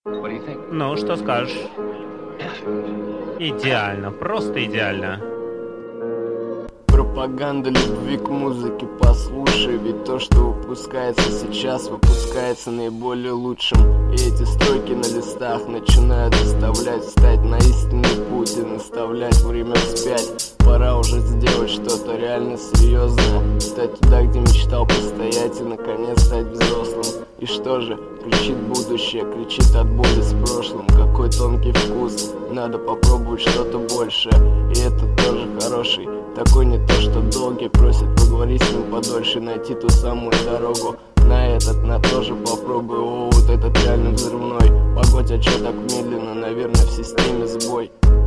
Ну, что скажешь? Идеально, просто идеально. Пропаганда любви к музыке, послушай. Ведь то, что выпускается сейчас, выпускается наиболее лучшим. И эти строки на листах начинают заставлять встать на истинный путь и наставлять время вспять. Пора уже сделать что-то реально серьезное, стать туда, где мечтал постоять, и наконец стать взрослым. И что же, кричит будущее, кричит от боли с прошлым. Какой тонкий вкус, надо попробовать что-то большее. И это тоже хороший, такой не то что долгий. Просит поговорить с ним подольше, найти ту самую дорогу. На этот, на тоже попробую. О, вот этот реально взрывной. Погодь, а чё так медленно? Наверное, в системе сбой.